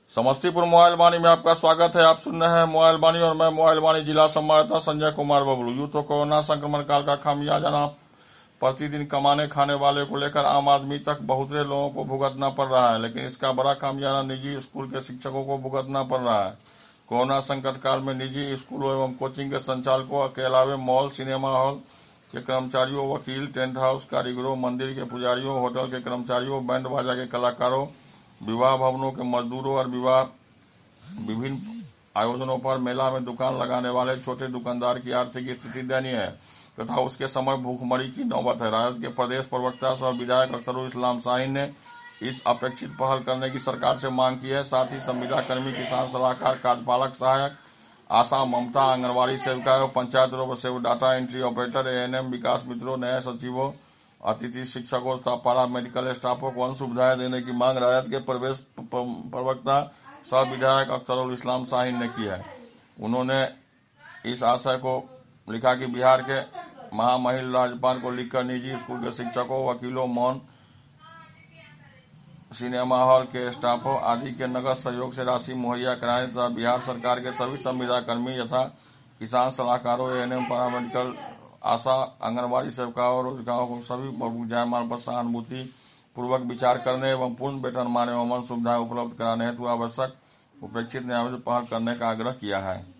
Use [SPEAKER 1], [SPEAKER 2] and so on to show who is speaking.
[SPEAKER 1] Samastipur mobile वाणी में आपका स्वागत है। आप सुन रहे हैं मोबाइल वाणी और मैं मोबाइल वाणी जिला संवाददाता संजय कुमार बबलू। यूं तो कोरोना संक्रमण काल का खामियाजा प्रतिदिन कमाने खाने वाले को लेकर आम आदमी तक बहुत से लोगों को भुगतना पड़ रहा है, लेकिन इसका बड़ा खामियाजा निजी स्कूल के शिक्षकों को भुगतना पड़ रहा है। कोरोना संकट काल में निजी स्कूलों एवं कोचिंग के संचालकों के अलावा मॉल, सिनेमा हॉल के कर्मचारियों, वकील, टेंट हाउस कारीगरों, मंदिर के पुजारियों, होटल के कर्मचारियों, बैंड बाजा के कलाकारों, विवाह भवनों के मजदूरों और विभिन्न आयोजनों पर मेला में दुकान लगाने वाले छोटे दुकानदार की आर्थिक स्थिति दयनीय है तथा उसके समय भूखमरी की नौबत है। राजद के प्रदेश प्रवक्ता सह विधायक अख्तरुल इस्लाम शाहीन ने इस अपेक्षित पहल करने की सरकार से मांग की है। साथ ही संविदा कर्मी, किसान सलाहकार, कार्यपालक सहायक, आशा, ममता, आंगनबाड़ी सेविकाओं, पंचायत रोड सेवक, डाटा एंट्री ऑपरेटर, एएनएम, विकास मित्रों, नए सचिवों, अतिथि शिक्षकों तथा पारा मेडिकल स्टाफों को अन्य सुविधाएं देने की मांग राजद के प्रदेश प्रवक्ता सह विधायक अख्तरुल इस्लाम शाहीन ने की है। उन्होंने इस आशय को लिखा कि बिहार के महामहिम राज्यपाल को लिखकर निजी स्कूल के शिक्षकों, वकीलों, मौन, सिनेमा हॉल के स्टाफों आदि के नगद सहयोग से राशि मुहैया कराएं तथा बिहार सरकार के सभी संविदा कर्मी यथा किसान सलाहकारों, एएनएम, पैरामेडिकल, आशा, आंगनबाड़ी सेविकाओं और रोजगारों को सभी जायमाल पर सहानुभूति पूर्वक विचार करने एवं पूर्ण वेतनमान एवं सुविधाएं उपलब्ध कराने हेतु आवश्यक उपेक्षित न्याय पहल करने का आग्रह किया है।